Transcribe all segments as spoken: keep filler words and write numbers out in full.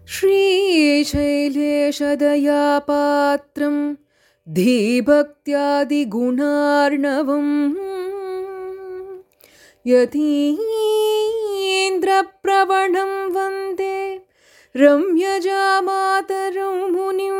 श्रीशैलेशदयापात्रं धीभक्त्यादिगुणार्णवं यतीन्द्रप्रवणं वन्दे रम्यजामातरं मुनिम्.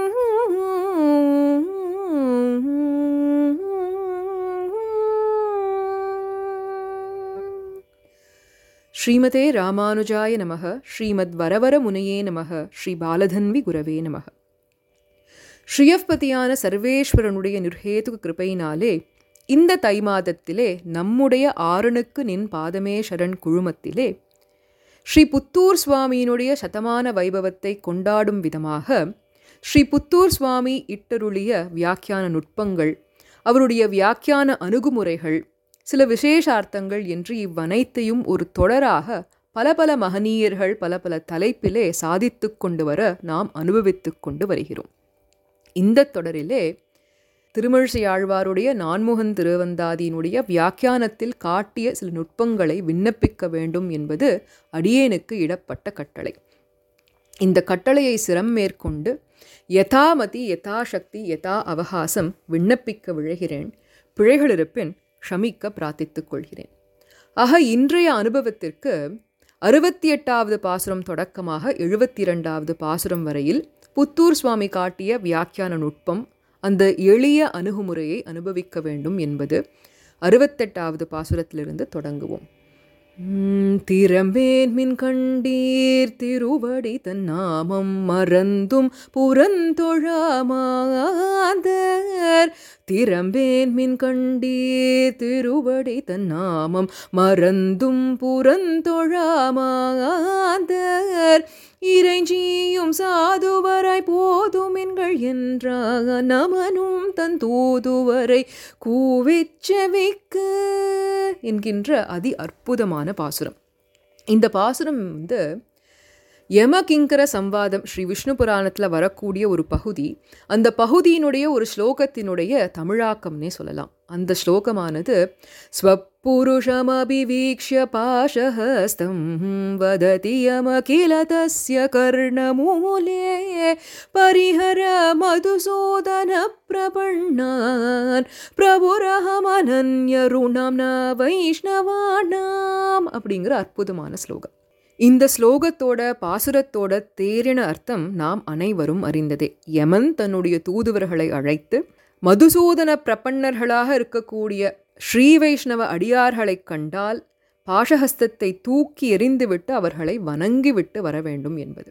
ஸ்ரீமதே ராமானுஜாய நமः. ஸ்ரீமத் வரவர முனையே நமः. ஸ்ரீ பாலதன்வி குரவே நமः. ஸ்ரீயப்பதியான சர்வேஸ்வரனுடைய நிர்ஹேதுக கிருபையினாலே இந்த தை மாதத்திலே நம்முடைய ஆறனுக்கு நின் பாதமே சரண் குழுமத்திலே ஸ்ரீ புத்தூர் சுவாமியினுடைய சதமான வைபவத்தை கொண்டாடும் விதமாக ஸ்ரீ புத்தூர் சுவாமி இட்டருளிய வியாக்கியான நுட்பங்கள், அவருடைய வியாக்கியான அணுகுமுறைகள், சில விசேஷார்த்தங்கள் என்று இவ்வனைத்தையும் ஒரு தொடராக பல பல மகனீயர்கள் பல பல தலைப்பிலே சாதித்து கொண்டு வர நாம் அனுபவித்து கொண்டு வருகிறோம். இந்த தொடரிலே திருமழிசையாழ்வாருடைய நான்முகன் திருவந்தாதியினுடைய வியாக்கியானத்தில் காட்டிய சில நுட்பங்களை விண்ணப்பிக்க வேண்டும் என்பது அடியேனுக்கு இடப்பட்ட கட்டளை. இந்த கட்டளையை சிரம் மேற்கொண்டு யதாமதி யதாசக்தி யதா அவகாசம் விண்ணப்பிக்க விழைகிறேன். பிழைகள் இருப்பின் க்ஷமிக்க பிரார்த்தித்துக் கொள்கிறேன். ஆக இன்றைய அனுபவத்திற்கு அறுபத்தி எட்டாவது பாசுரம் தொடக்கமாக எழுபத்தி இரண்டாவது பாசுரம் வரையில் புத்தூர் சுவாமி காட்டிய வியாக்கியான நுட்பம், அந்த எளிய அணுகுமுறையை அனுபவிக்க வேண்டும் என்பது அறுபத்தெட்டாவது பாசுரத்திலிருந்து தொடங்குவோம். திறம்பேன் மின் கண்டீர் திருவடி தன் நாமம் மறந்தும் புறந்தொழாமாதர். திறம்பேன் மின் கண்டீர் திருவடி தன் நாமம் மறந்தும் புறந்தொழாமாதர். இறைஞ்சியும் சாதுவராய் போதுமென்கள் என்றாக நமனும் தன் தூதுவரை கூவிச்செவிக்கு என்கின்ற அதி அற்புதமான பாசுரம். இந்த பாசுரம் வந்து யமகிங்கர சம்வாதம் ஸ்ரீ விஷ்ணு புராணத்தில் வரக்கூடிய ஒரு பகுதி. அந்த பகுதியினுடைய ஒரு ஸ்லோகத்தினுடைய தமிழாக்கம்னே சொல்லலாம். அந்த ஸ்லோகமானது ஸ்வப்புருஷமபிவீக்ஷ்ய பாசஹஸ்தம் வததி யமகில தஸ்ய கர்ணமூலே பரிஹர மதுசூதன பிரபன்னான் பிரபுரஹமனன்யருணம் ந வைஷ்ணவானாம் அப்படிங்கிற அற்புதமான ஸ்லோகம். இந்த ஸ்லோகத்தோட பாசுரத்தோட தேரின அர்த்தம் நாம் அனைவரும் அறிந்ததே. யமன் தன்னுடைய தூதுவர்களை அழைத்து மதுசூதன பிரபன்னர்களாக இருக்கக்கூடிய ஸ்ரீ வைஷ்ணவ அடியார்களை கண்டால் பாசஹஸ்தத்தை தூக்கி எறிந்துவிட்டு அவர்களை வணங்கிவிட்டு வர வேண்டும் என்பது.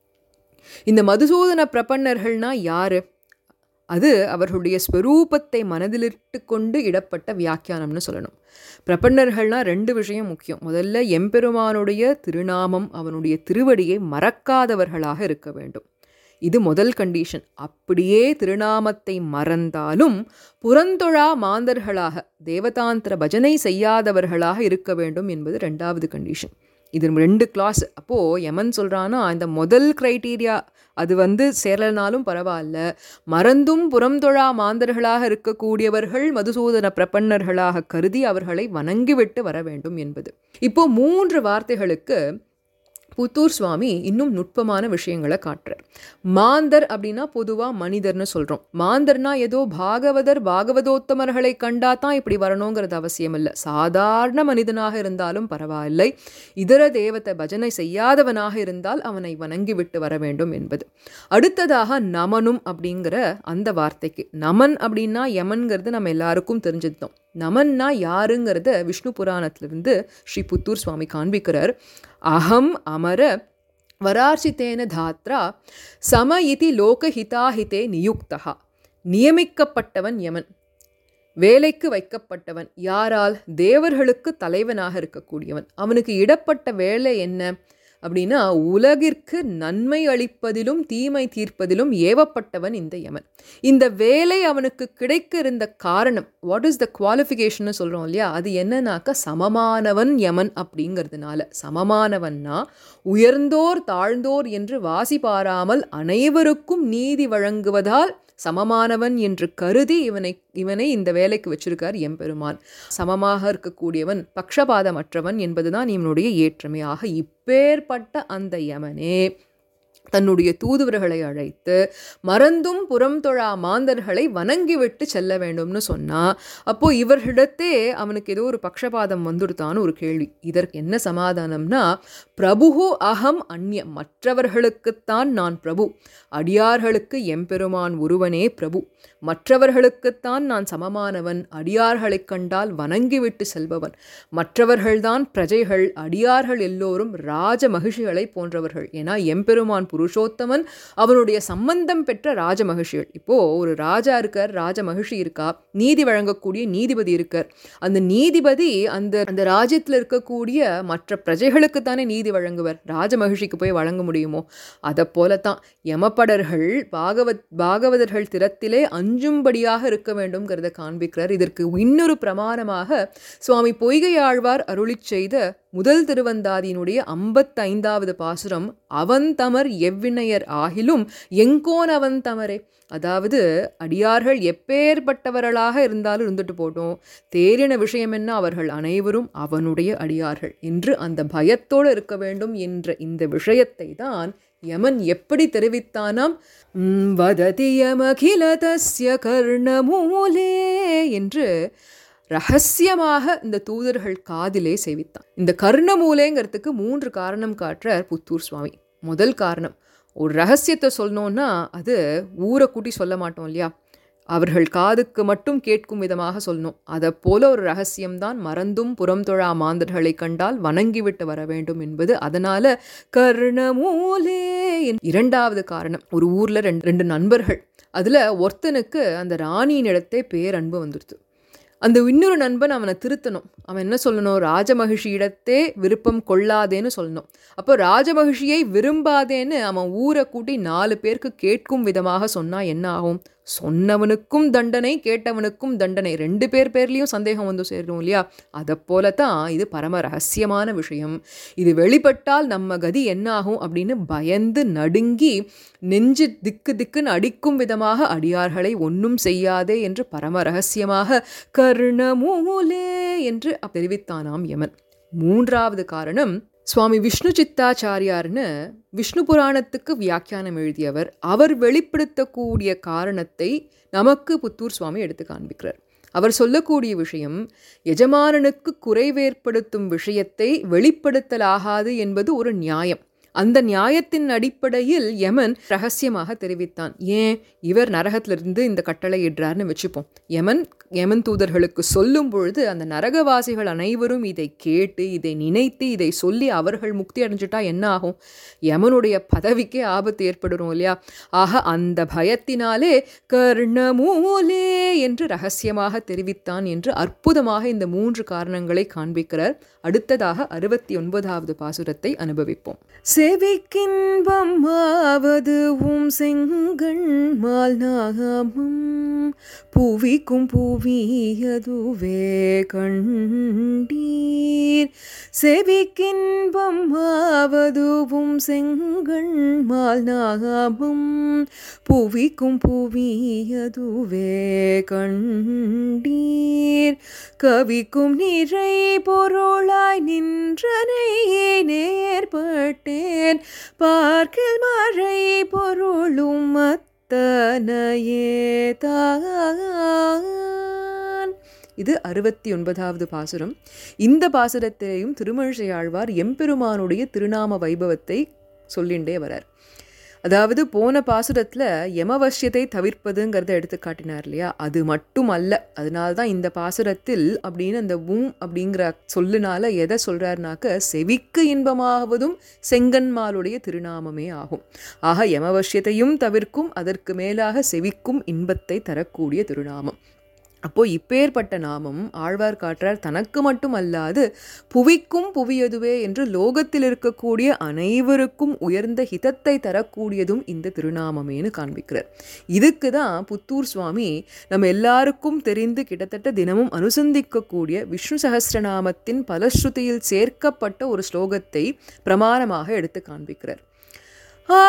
இந்த மதுசூதன பிரபன்னர்கள்னா யாரு? அது அவர்களுடைய ஸ்வரூபத்தை மனதிலிட்டு கொண்டு இடப்பட்ட வியாக்கியானம்னு சொல்லணும். பிரபன்னர்கள்னால் ரெண்டு விஷயம் முக்கியம். முதல்ல எம்பெருமானுடைய திருநாமம், அவனுடைய திருவடியை மறக்காதவர்களாக இருக்க வேண்டும். இது முதல் கண்டிஷன். அப்படியே திருநாமத்தை மறந்தாலும் புறந்தொழா மாந்தர்களாக, தேவதாந்திர பஜனை செய்யாதவர்களாக இருக்க வேண்டும் என்பது ரெண்டாவது கண்டிஷன். இது ரெண்டு கிளாஸ். அப்போது யமன் சொல்கிறான்னா இந்த முதல் க்ரைட்டீரியா அது வந்து சேரலனாலும் பரவாயில்ல, மறந்தும் புறந்தொழா மாந்தர்களாக இருக்கக்கூடியவர்கள் மதுசூதன பிரபன்னர்களாக கருதி அவர்களை வணங்கிவிட்டு வர வேண்டும் என்பது. இப்போ மூன்று வார்த்தைகளுக்கு புத்தூர் சுவாமி இன்னும் நுட்பமான விஷயங்களை காட்டுறார். மாந்தர் அப்படின்னா பொதுவாக மனிதர்னு சொல்கிறோம். மாந்தர்னா ஏதோ பாகவதர் பாகவதோத்தமர்களை கண்டா தான் இப்படி வரணுங்கிறது அவசியம் இல்லை. சாதாரண மனிதனாக இருந்தாலும் பரவாயில்லை, இதர தேவத்தை பஜனை செய்யாதவனாக இருந்தால் அவனை வணங்கிவிட்டு வர வேண்டும் என்பது. அடுத்ததாக நமனும் அப்படிங்கிற அந்த வார்த்தைக்கு, நமன் அப்படின்னா யமன்கிறது நம்ம எல்லாருக்கும் தெரிஞ்சிருந்தோம். நமன்னா யாருங்கிறத விஷ்ணு புராணத்திலிருந்து ஸ்ரீ புத்தூர் சுவாமி காண்பிக்கிறார். அகம் அமர வரார்ச்சித்தேன தாத்ரா சம இதி லோகஹிதாஹிதே நியுக்தா. நியமிக்கப்பட்டவன் யமன், வேலைக்கு வைக்கப்பட்டவன். யாரால்? தேவர்களுக்கு தலைவனாக இருக்கக்கூடியவன். அவனுக்கு இடப்பட்ட வேலை என்ன அப்படின்னா உலகிற்கு நன்மை அளிப்பதிலும் தீமை தீர்ப்பதிலும் ஏவப்பட்டவன் இந்த யமன். இந்த வேலை அவனுக்கு கிடைக்க இருந்த காரணம், வாட் இஸ் த குவாலிஃபிகேஷன் சொல்கிறோம் இல்லையா, அது என்னன்னாக்கா சமமானவன் யமன் அப்படிங்கிறதுனால. சமமானவன்னா உயர்ந்தோர் தாழ்ந்தோர் என்று வாசி பாராமல் அனைவருக்கும் நீதி வழங்குவதால் சமமானவன் என்று கருதி இவனை இவனை இந்த வேலைக்கு வச்சிருக்கார் எம்பெருமான். சமமாக இருக்கக்கூடியவன், பக்ஷபாதமற்றவன் என்பதுதான் இவனுடைய ஏற்றமையாக. இப்பேற்பட்ட அந்த யமனே தன்னுடைய தூதுவர்களை அழைத்து மறந்தும் புறம் தொழா மாந்தர்களை வணங்கிவிட்டு செல்ல வேண்டும்னு சொன்னா, அப்போ இவர்களிடத்தே அவனுக்கு ஏதோ ஒரு பக்ஷபாதம் வந்துடுத்தான்னு ஒரு கேள்வி. இதற்கு என்ன சமாதானம்னா, பிரபுஹு அகம் அந்நிய, மற்றவர்களுக்குத்தான் நான் பிரபு, அடியார்களுக்கு எம்பெருமான் ஒருவனே பிரபு, மற்றவர்களுக்குத்தான் நான் சமமானவன், அடியார்களைக் கண்டால் வணங்கிவிட்டு செல்பவன், மற்றவர்கள்தான் பிரஜைகள், அடியார்கள் எல்லோரும் ராஜ மகிழ்ச்சிகளை போன்றவர்கள். ஏன்னா எம்பெருமான் புருஷோத்தமன், அவனுடைய சம்பந்தம் பெற்ற ராஜ மகிழ்ச்சிகள். இப்போ ஒரு ராஜா இருக்கார், ராஜ மகிழ்ச்சி இருக்கா, நீதி வழங்கக்கூடிய நீதிபதி இருக்கார். அந்த நீதிபதி அந்த அந்த ராஜ்யத்தில் இருக்கக்கூடிய மற்ற பிரஜைகளுக்குத்தானே நீதி வழங்குவர், ராஜ மகிழ்ச்சிக்கு போய் வழங்க முடியுமோ? அதை போலத்தான் யமபடர்கள் பாகவத் பாகவதர்கள் திறத்திலே அஞ்சும்படியாக இருக்க வேண்டும்ங்கிறத காண்பிக்கிறார். இதற்கு இன்னொரு பிரமாணமாக சுவாமி பொய்கையாழ்வார் அருளிச் செய்த முதல் திருவந்தாதியினுடைய ஐம்பத்தைந்தாவது பாசுரம், அவன் தமர் எவ்வினையர் ஆகிலும் எங்கோன் அவன் தமரே. அதாவது அடியார்கள் எப்பேற்பட்டவர்களாக இருந்தாலும் இருந்துட்டு போட்டோம், தேறின விஷயம் என்ன, அவர்கள் அனைவரும் அவனுடைய அடியார்கள் என்று அந்த பயத்தோடு இருக்க வேண்டும் என்ற இந்த விஷயத்தை தான் யமன் எப்படி தெரிவித்தானாம்? வததி யமகில தஸ்ய கர்ணமூலே என்று ரகசியமாக இந்த தூதர்கள் காதிலே சேவித்தான். இந்த கர்ணமூலேங்கிறதுக்கு மூன்று காரணம் காட்டுறார் புத்தூர் சுவாமி. முதல் காரணம், ஒரு ரகசியத்தை சொல்லணும்னா அது ஊரை கூட்டி சொல்ல மாட்டோம் இல்லையா, அவர்கள் காதுக்கு மட்டும் கேட்கும் விதமாக சொல்லணும். அதை போல ஒரு ரகசியம்தான் மறந்தும் புறம் தொழா மாந்தர்களை கண்டால் வணங்கிவிட்டு வர வேண்டும் என்பது. அதனால கர்ணமூலே. இரண்டாவது காரணம், ஒரு ஊர்ல ரெண்டு ரெண்டு நண்பர்கள், அதுல ஒருத்தனுக்கு அந்த ராணியின் இடத்தே பேரன்பு வந்துடுது. அந்த இன்னொரு நண்பன் அவனை திருத்தணும். அவன் என்ன சொல்லணும், ராஜமகிழ்ச்சி இடத்தே விருப்பம் கொள்ளாதேன்னு சொல்லணும். அப்போ ராஜமகிழ்ச்சியை விரும்பாதேன்னு அவன் ஊரை கூட்டி நாலு பேருக்கு கேட்கும் விதமாக சொன்னா என்ன ஆகும்? சொன்னவனுக்கும் தண்டனை, கேட்டவனுக்கும் தண்டனை, ரெண்டு பேர் பேர்லேயும் சந்தேகம் வந்து சேரும் இல்லையா? அதை போலத்தான் இது பரம ரகசியமான விஷயம். இது வெளிப்பட்டால் நம்ம கதி என்ன ஆகும் அப்படின்னு பயந்து நடுங்கி நெஞ்சு திக்கு திக்குன்னு அடிக்கும் விதமாக அடியார்களை ஒன்றும் செய்யாதே என்று பரம ரகசியமாக கர்ணமூலே என்று தெரிவித்தானாம் யமன். மூன்றாவது காரணம், சுவாமி விஷ்ணு சித்தாச்சாரியார்னு விஷ்ணு புராணத்துக்கு வியாக்கியானம் எழுதியவர். அவர் வெளிப்படுத்தக்கூடிய காரணத்தை நமக்கு புத்தூர் சுவாமி எடுத்து காண்பிக்கிறார். அவர் சொல்லக்கூடிய விஷயம், எஜமானனுக்கு குறைவேற்படுத்தும் விஷயத்தை வெளிப்படுத்தலாகாது என்பது ஒரு நியாயம். அந்த நியாயத்தின் அடிப்படையில் யமன் ரகசியமாக தெரிவித்தான். ஏன், இவர் நரகத்திலிருந்து இந்த கட்டளை இடுறார்னு வச்சுப்போம். யமன் யமன் தூதர்களுக்கு சொல்லும் பொழுது அந்த நரகவாசிகள் அனைவரும் இதை கேட்டு இதை நினைத்து இதை சொல்லி அவர்கள் முக்தி அடைஞ்சிட்டா என்ன ஆகும்? யமனுடைய பதவிக்கே ஆபத்து ஏற்படும் இல்லையா? ஆக அந்த பயத்தினாலே கர்ணமூலே என்று ரகசியமாக தெரிவித்தான் என்று அற்புதமாக இந்த மூன்று காரணங்களை காண்பிக்கிறார். அடுத்ததாக அறுபத்தி ஒன்பதாவது பாசுரத்தை அனுபவிப்போம். செவிக்கின்பம் ஆவதுவும் செங்கண்மால் நாகமும் புவிக்கும் புவியதுவே கண்டீர். செவிக்கின்பம் ஆவதுவும் செங்கண்மால் நாகமும் புவிக்கும் புவியதுவே கண்டீர். கவிக்கும் நிறை பொருளாய் நின்றனையே நேர்பட்டேன் பார்க்கில் மறை பொருளும் மத்தனையே தான். இது அறுபத்தி ஒன்பதாவது பாசுரம். இந்த பாசுரத்திலேயும் திருமழிசையாழ்வார் எம்பெருமானுடைய திருநாம வைபவத்தை சொல்லிண்டே வரார். அதாவது போன பாசுரத்தில் யமவசியத்தை தவிர்ப்பதுங்கிறத எடுத்து காட்டினார் இல்லையா? அது மட்டும் அல்ல. அதனால்தான் இந்த பாசுரத்தில் அப்படின்னு அந்த உம் அப்படிங்கிற சொல்லுனால எதை சொல்கிறாருனாக்க, செவிக்கு இன்பமாவதும் செங்கன்மாலுடைய திருநாமமே ஆகும். ஆக யமவசியத்தையும் தவிர்க்கும், அதற்கு மேலாக செவிக்கும் இன்பத்தை தரக்கூடிய திருநாமம். அப்போது இப்பேற்பட்ட நாமம் ஆழ்வார் காற்றார் தனக்கு மட்டும் அல்லாது புவிக்கும் புவியதுவே என்று லோகத்தில் இருக்கக்கூடிய அனைவருக்கும் உயர்ந்த ஹிதத்தை தரக்கூடியதும் இந்த திருநாமமேனு காண்பிக்கிறார். இதுக்கு தான் புத்தூர் சுவாமி நம்ம எல்லாருக்கும் தெரிந்து கிட்டத்தட்ட தினமும் அனுசந்திக்கக்கூடிய விஷ்ணு சஹஸ்ரநாமத்தின் பலஸ்ருதியில் சேர்க்கப்பட்ட ஒரு ஸ்லோகத்தை பிரமாணமாக எடுத்து காண்பிக்கிறார். ஆர்த்தா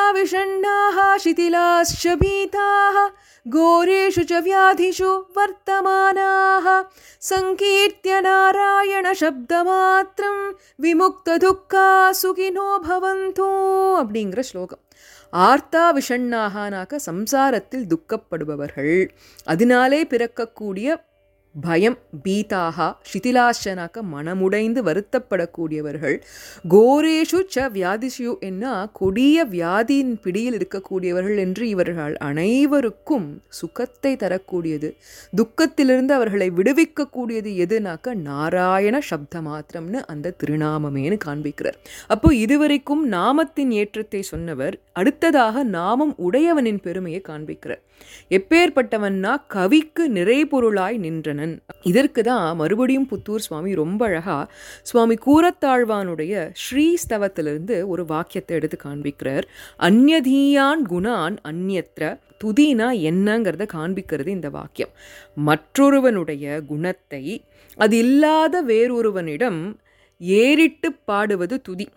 விஷண்ணாः शिथिलाश्च भीताः घोरेषु च व्याधिषु वर्तमानाः सङ्कीर्त्य नारायण शब्दमात्रं विमुक्तदुःखा सुखिनो भवन्तु அப்படிங்கிற ஸ்லோகம். ஆர்த்தா விஷண்ணாகனாக்க சம்சாரத்தில் துக்கப்படுபவர்கள், அதனாலே பிறக்கக்கூடிய பயம், பீதாகா, சிதிலாஷனாக்க மனமுடைந்து வருத்தப்படக்கூடியவர்கள், கோரேஷு ச வியாதிஷு என்ன கொடிய வியாதியின் பிடியில் இருக்கக்கூடியவர்கள் என்று இவர்கள் அனைவருக்கும் சுகத்தை தரக்கூடியது, துக்கத்திலிருந்து அவர்களை விடுவிக்கக்கூடியது எதுனாக்க நாராயண சப்த மாத்திரம்னு அந்த திருநாமமேனு காண்பிக்கிறார். அப்போ இதுவரைக்கும் நாமத்தின் ஏற்றத்தை சொன்னவர் அடுத்ததாக நாமம் உடையவனின் பெருமையை காண்பிக்கிறார். எப்பேற்பட்டவன்னா கவிக்கு நிறைபொருளாய் நின்றனன். இதற்கு தான் மறுபடியும் புத்தூர் சுவாமி ரொம்ப அழகா சுவாமி கூரத்தாழ்வானுடைய ஸ்ரீஸ்தவத்திலிருந்து ஒரு வாக்கியத்தை எடுத்து காண்பிக்கிறார். அந்யதீயான் குணான் அந்யத்ர, துதினா என்னங்கிறத காண்பிக்கிறது இந்த வாக்கியம். மற்றொருவனுடைய குணத்தை அது இல்லாத வேறொருவனிடம் ஏறிட்டு பாடுவது துதி.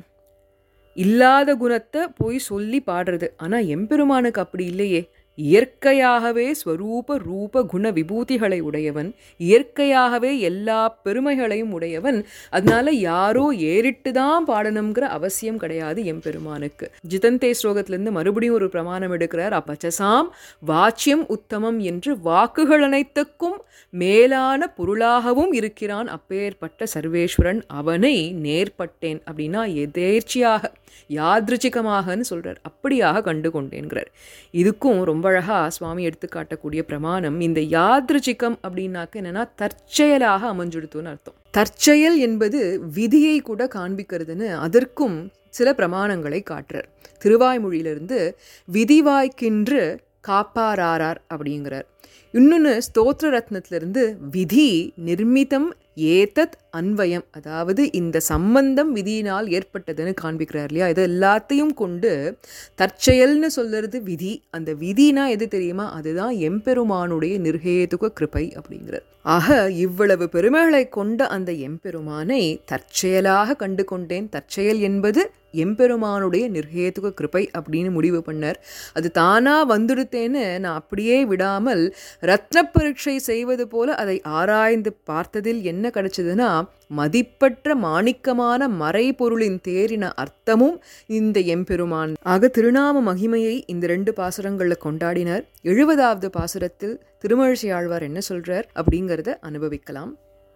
இல்லாத குணத்தை போய் சொல்லி பாடுறது. ஆனால் எம்பெருமானுக்கு அப்படி இல்லையே. இயற்கையாகவே ஸ்வரூப ரூப குண விபூதிகளை உடையவன், இயற்கையாகவே எல்லா பெருமைகளையும் உடையவன். அதனால யாரோ ஏறிட்டு தான் பாடணுங்கிற அவசியம் கிடையாது எம்பெருமானுக்கு. ஜிதந்தே ஸ்லோகத்திலிருந்து மறுபடியும் ஒரு பிரமாணம் எடுக்கிறார். அப்பச்சசாம் வாச்சியம் உத்தமம் என்று வாக்குகள் அனைத்துக்கும் மேலான பொருளாகவும் இருக்கிறான் அப்பேற்பட்ட சர்வேஸ்வரன், அவனை நேர்பட்டேன் அப்படின்னா எதேர்ச்சியாக யாத்ருச்சிகமாகன்னு சொல்றார். அப்படியாக கண்டு கொண்டேன்கிறார். இதுக்கும் ரொம்ப அழகா சுவாமி எடுத்து காட்டக்கூடிய பிரமாணம் இந்த யாத்ருச்சிகம் அப்படின்னாக்க என்னன்னா தற்செயலாக அமைஞ்சுடுத்துன்னு அர்த்தம். தற்செயல் என்பது விதியை கூட காண்பிக்கிறதுன்னு அதற்கும் சில பிரமாணங்களை காட்டுறார். திருவாய்மொழியிலிருந்து விதிவாய்க்கின்று காப்பாரார் அப்படிங்கிறார். இன்னொன்று ஸ்தோத்திர ரத்னத்திலிருந்து விதி நிர்மிதம் ஏதத் அன்வயம், அதாவது இந்த சம்பந்தம் விதியினால் ஏற்பட்டதுன்னு காண்பிக்கிறார் இல்லையா. இது எல்லாத்தையும் கொண்டு தற்செயல்னு சொல்லுறது விதி. அந்த விதினா எது தெரியுமா? அதுதான் எம்பெருமானுடைய நிர்ஹேதுக கிருபை அப்படிங்கிறார். ஆக இவ்வளவு பெருமைகளை கொண்ட அந்த எம்பெருமானை தற்செயலாக கண்டு கொண்டேன். தற்செயல் என்பது எம்பெருமானுடைய நிர்ஹேதுக கிருபை அப்படின்னு முடிவு பண்ணார். அது தானா வந்துடுத்தேன்னு நான் அப்படியே விடாமல் ரத்ன பரீட்சை செய்வது போல அதை ஆராய்ந்து பார்த்ததில் என்ன கிடைச்சதுன்னா மதிப்பற்ற மாணிக்கமான மறைபொருளின் தேறின அர்த்தமும் இந்த எம்பெருமான். ஆக திருநாம மகிமையை இந்த ரெண்டு பாசுரங்களில் கொண்டாடினார். எழுபதாவது பாசுரத்தில் திருமழிசை ஆழ்வார் என்ன சொல்றார் அப்படிங்கிறத அனுபவிக்கலாம்.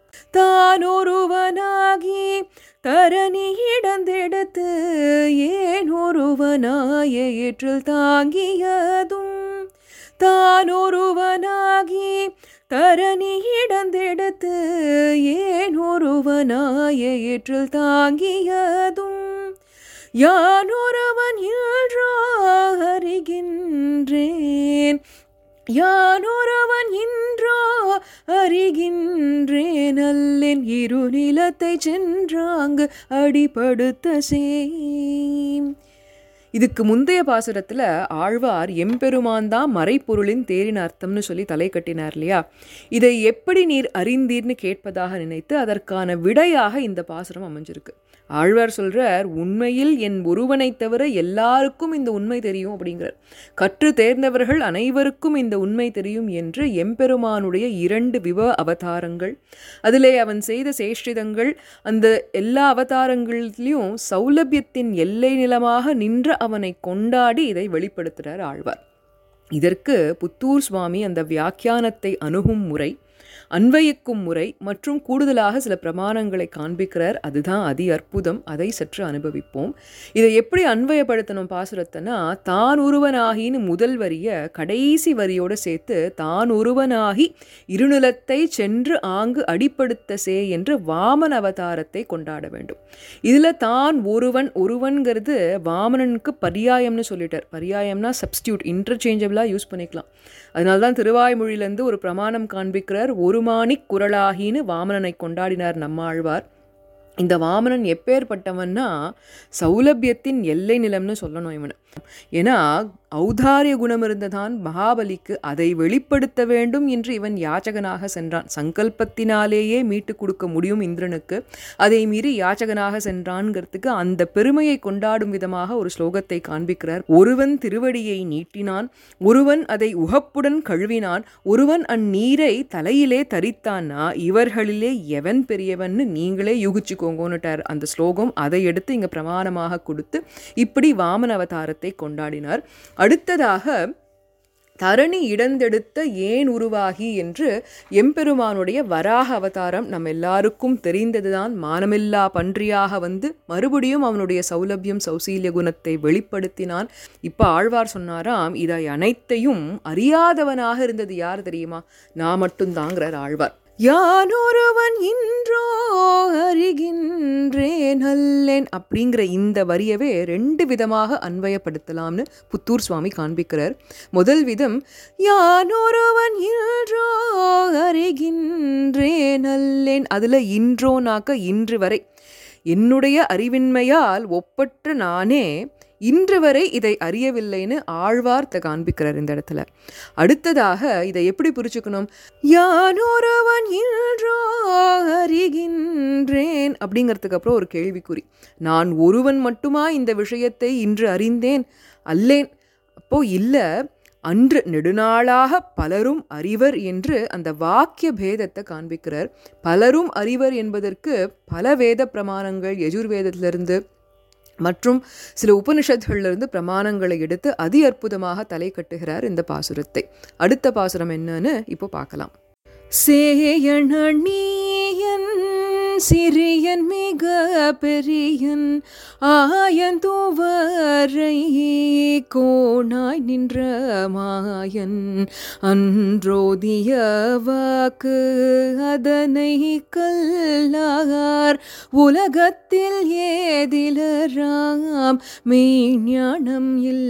தானொருவனாகி தரணி இடந்தெடுத்து ஏன் ஒருவனாய ஏற்றில் தாங்கியதும், தானொருவனாகி தரணி இடந்தெடுத்து ஏன் ஒருவனாய ஏற்றில் தாங்கியதும், யானொருவன் இன்றாக அறிகின்றேன், யானொருவன் இன்றோ அறிகின்றேன், அல்லேன் இரு நிலத்தை சென்றாங்கு அடிபடுத்த சேம். இதுக்கு முந்தைய பாசுரத்தில் ஆழ்வார் எம்பெருமான் தான் மறைப்பொருளின் தேரின அர்த்தம்னு சொல்லி தலை கட்டினார் இல்லையா. இதை எப்படி நீர் அறிந்தீர்னு கேட்பதாக நினைத்து அதற்கான விடையாக இந்த பாசுரம் அமைஞ்சிருக்கு. ஆழ்வார் சொல்றார், உண்மையில் என் ஒருவனை தவிர எல்லாருக்கும் இந்த உண்மை தெரியும் அப்படிங்கிறார். கற்று தேர்ந்தவர்கள் அனைவருக்கும் இந்த உண்மை தெரியும் என்று எம்பெருமானுடைய இரண்டு விபவ அவதாரங்கள், அதிலே அவன் செய்த சேஷ்டிதங்கள், அந்த எல்லா அவதாரங்களிலும் சௌலபியத்தின் எல்லை நிலமாக நின்ற அவனை கொண்டாடி இதை வெளிப்படுத்துகிறார் ஆழ்வார். இதற்கு புத்தூர் சுவாமி அந்த வியாக்கியானத்தை அணுகும் முறை, அன்வயிக்கும் முறை மற்றும் கூடுதலாக சில பிரமாணங்களை காண்பிக்கிறார். அதுதான் அதி அற்புதம். அதை சற்று அனுபவிப்போம். இதை எப்படி அன்வயப்படுத்தணும் பாசுரத்தைனா, தான் ஒருவனாகின்னு முதல் வரிய கடைசி வரியோடு சேர்த்து தான் ஒருவனாகி இருநிலத்தை சென்று ஆங்கு அடிப்படுத்த சே என்று வாமன் அவதாரத்தை கொண்டாட வேண்டும். இதில் தான் ஒருவன், ஒருவன்கிறது வாமனனுக்கு பரியாயம்னு சொல்லிட்டார். பரியாயம்னா சப்ஸ்டியூட், இன்டர்சேஞ்சபிளாக யூஸ் பண்ணிக்கலாம். அதனால்தான் திருவாய்மொழியிலேருந்து ஒரு பிரமாணம் காண்பிக்கிறார். ஒரு மாணிக் குரலாகின்னு வாமனனை கொண்டாடினார் நம்மாழ்வார். இந்த வாமனன் எப்பேற்பட்டவன்னா சௌலபியத்தின் எல்லை நிலம்னு சொல்லணும் இவனை. ஏன்னா ஔதாரிய குணம் இருந்ததான் மகாபலிக்கு, அதை வெளிப்படுத்த வேண்டும் என்று இவன் யாச்சகனாக சென்றான். சங்கல்பத்தினாலேயே மீட்டு கொடுக்க முடியும் இந்திரனுக்கு, அதை மீறி யாச்சகனாக சென்றான்ங்கிறதுக்கு அந்த பெருமையை கொண்டாடும் விதமாக ஒரு ஸ்லோகத்தை காண்பிக்கிறார். ஒருவன் திருவடியை நீட்டினான், ஒருவன் அதை உகப்புடன் கழுவினான், ஒருவன் அந்நீரை தலையிலே தரித்தான்னா இவர்களிலே எவன் பெரியவன்னு நீங்களே யூகிச்சுக்கோங்கன்னுட்டார் அந்த ஸ்லோகம். அதை எடுத்து இங்க பிரமாணமாக கொடுத்து இப்படி வாமன அவதாரத்தை கொண்டாடினார். அடுத்ததாக தரணி இடந்தெடுத்த ஏன் உருவாகி என்று எம்பெருமானுடைய வராக அவதாரம் நம் எல்லாருக்கும் தெரிந்ததுதான். மானமில்லா பன்றியாக வந்து மறுபடியும் அவனுடைய சௌலபியம் சௌசீல்ய குணத்தை வெளிப்படுத்தினான். இப்ப ஆழ்வார் சொன்னாராம், இதை அனைத்தையும் அறியாதவனாக இருந்தது யார் தெரியுமா? நான் மட்டும்தாங்கிறார் ஆழ்வார். யானொருவன் இன்றோ அறிகின்றேன் அல்லேன் அப்படிங்கிற இந்த வரியவே ரெண்டு விதமாக அன்வயப்படுத்தலாம்னு புத்தூர் சுவாமி காண்பிக்கிறார். முதல் விதம், யானொருவன் இன்றோ அறிகின்றேன் அல்லேன், அதுல இன்றோனாக்க இன்று வரை என்னுடைய அறிவின்மையால் ஒப்பற்ற நானே இன்று வரை இதை அறியவில்லைன்னு ஆழ்வார்த்த காண்பிக்கிறார் இந்த இடத்துல. அடுத்ததாக இதை எப்படி புரிச்சுக்கணும்? யானொருவன் இன்றோ அறிகின்றேன் அப்படிங்கிறதுக்கு அப்புறம் ஒரு கேள்விக்குறி. நான் ஒருவன் மட்டுமா இந்த விஷயத்தை இன்று அறிந்தேன்? அல்லேன். அப்போ இல்லை, அன்று நெடுநாளாக பலரும் அறிவர் என்று அந்த வாக்கிய பேதத்தை காண்பிக்கிறார். பலரும் அறிவர் என்பதற்கு பல வேத பிரமாணங்கள் யஜுர்வேதத்திலிருந்து மற்றும் சில உபனிஷத்துகளிலிருந்து பிரமாணங்களை எடுத்து அதி அற்புதமாக தலை கட்டுகிறார் இந்த பாசுரத்தை. அடுத்த பாசுரம் என்னன்னு இப்போ பார்க்கலாம். சேயணீயன் சிறியன் மிக பெரியன் ஆயன் தூவரை கோணாய் நின்ற மாயன் அன்றோதிய வாக்கு அதனை கல்லார் உலகத்தில் ஏதிலராம் மெய்ஞானம் இல்.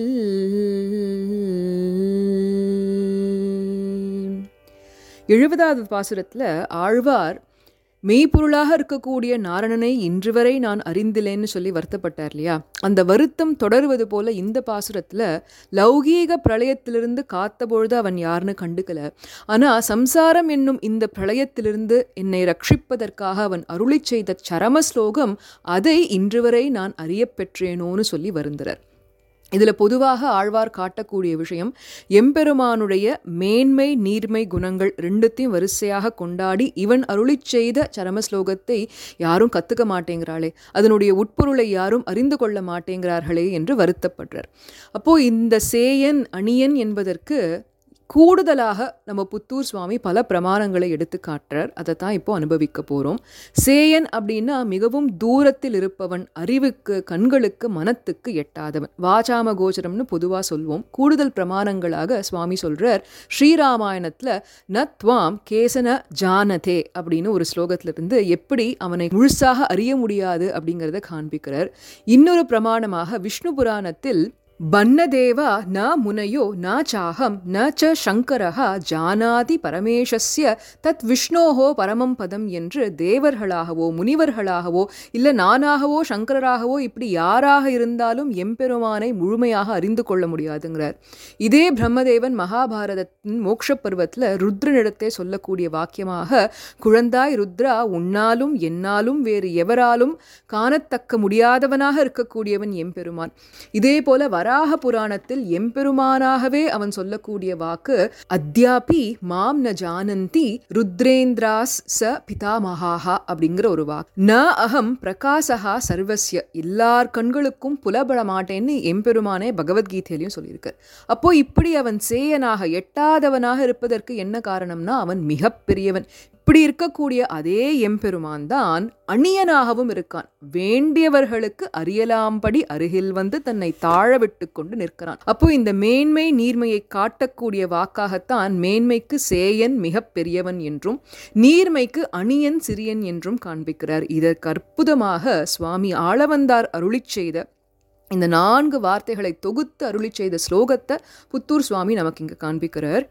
எழுபதாவது பாசுரத்தில் ஆழ்வார் மெய்ப்பொருளாக இருக்கக்கூடிய நாரணனை இன்று வரை நான் அறிந்திலேன்னு சொல்லி வருத்தப்பட்டார் இல்லையா? அந்த வருத்தம் தொடர்வது போல இந்த பாசுரத்தில் லௌகீக பிரளயத்திலிருந்து காத்த பொழுது அவன் யாருன்னு கண்டுக்கல. ஆனால் சம்சாரம் என்னும் இந்த பிரளயத்திலிருந்து என்னை ரட்சிப்பதற்காக அவன் அருளி செய்த சரம ஸ்லோகம், அதை இன்று வரை நான் அறியப்பெற்றேனோன்னு சொல்லி வருந்துறார். இதில் பொதுவாக ஆழ்வார் காட்டக்கூடிய விஷயம், எம்பெருமானுடைய மேன்மை நீர்மை குணங்கள் ரெண்டுத்தையும் வரிசையாக கொண்டாடி இவன் அருளி செய்த சரமஸ்லோகத்தை யாரும் கற்றுக்க மாட்டேங்கிறாளே, அதனுடைய உட்பொருளை யாரும் அறிந்து கொள்ள மாட்டேங்கிறார்களே என்று வருத்தப்படுறார். அப்போது இந்த சேயன் அணியன் என்பதற்கு கூடுதலாக நம்ம புத்தூர் சுவாமி பல பிரமாணங்களை எடுத்து காட்டுறார். அதை தான் இப்போ அனுபவிக்க போகிறோம். சேயன் அப்படின்னா மிகவும் தூரத்தில் இருப்பவன், அறிவுக்கு கண்களுக்கு மனத்துக்கு எட்டாதவன், வாசாம கோச்சரம்னு பொதுவாக சொல்வோம். கூடுதல் பிரமாணங்களாக சுவாமி சொல்கிறார். ஸ்ரீராமாயணத்தில் நத்வாம் கேசன ஜானதே அப்படின்னு ஒரு ஸ்லோகத்திலிருந்து எப்படி அவனை முழுசாக அறிய முடியாது அப்படிங்கிறத காண்பிக்கிறார். இன்னொரு பிரமாணமாக விஷ்ணு புராணத்தில் பன்னதேவா ந முனையோ ந சாஹம் ந ச சங்கரஹ ஜானாதி பரமேஷஸ்ய தத் விஷ்ணோஹோ பரமம் பதம் என்று தேவர்களாகவோ முனிவர்களாகவோ இல்லை நானாகவோ சங்கரராகவோ இப்படி யாராக இருந்தாலும் எம்பெருமானை முழுமையாக அறிந்து கொள்ள முடியாதுங்கிறார். இதே பிரம்மதேவன் மகாபாரதத்தின் மோட்ச பருவத்தில் ருத்ரனிடத்தை சொல்லக்கூடிய வாக்கியமாக, குழந்தாய் ருத்ரா, உன்னாலும் என்னாலும் வேறு எவராலும் காணத்தக்க முடியாதவனாக இருக்கக்கூடியவன் எம்பெருமான். இதே போல வராக புராணத்தில் எம்பெருமானாகவே அவன் சொல்லக்கூடிய வாக்கு, அத்யாபி மாம் ந ஜானந்தி ருத்ரேந்திராஸ் ச பிதாமஹா அப்படிங்கிற ஒரு வாக்கு. ந அகம் பிரகாசஹா சர்வஸ்ய, எல்லார் கண்களுக்கும் புலப்பட மாட்டேன்னு எம்பெருமானே பகவத்கீதையிலையும் சொல்லியிருக்கார். அப்போ இப்படி அவன் சேயனாக எட்டாதவனாக இருப்பதற்கு என்ன காரணம்னா அவன் மிக பெரியவன். இப்படி இருக்கக்கூடிய அதே எம்பெருமான் தான் அணியனாகவும் இருக்கான். வேண்டியவர்களுக்கு அறியலாம்படி அருகில் வந்து தன்னை தாழ விட்டு கொண்டு நிற்கிறான். அப்போ இந்த மேன்மை நீர்மையை காட்டக்கூடிய வாக்காகத்தான் மேன்மைக்கு சேயன் மிக பெரியவன் என்றும் நீர்மைக்கு அணியன் சிறியன் என்றும் காண்பிக்கிறார். இதற்கு அற்புதமாக சுவாமி ஆளவந்தார் அருளி செய்த இந்த நான்கு வார்த்தைகளை தொகுத்து அருளி செய்த ஸ்லோகத்தை புத்தூர் சுவாமி நமக்கு இங்கு காண்பிக்கிறார்.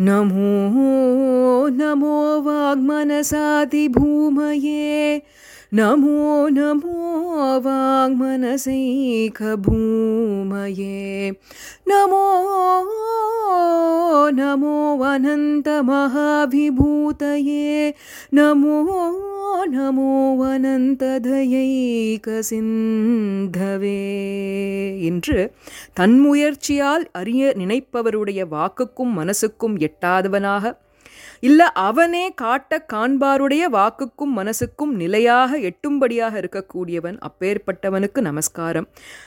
நமோ நமோ வாக்மனசாதி பூமயே நமோ நமோ வாங்மனசைகபூமயே நமோ நமோ அனந்த மகாவிபூதயே நமோ நமோ அனந்ததயைக சிந்தவே என்று தன்முயற்சியால் அறிய நினைப்பவருடைய வாக்குக்கும் மனசுக்கும் எட்டாதவனாக, இல்ல அவனே காட்ட காண்பாருடைய வாக்குக்கும் மனசுக்கும் நிலையாக எட்டும்படியாக இருக்கக்கூடியவன், அப்பேற்பட்டவனுக்கு நமஸ்காரம்.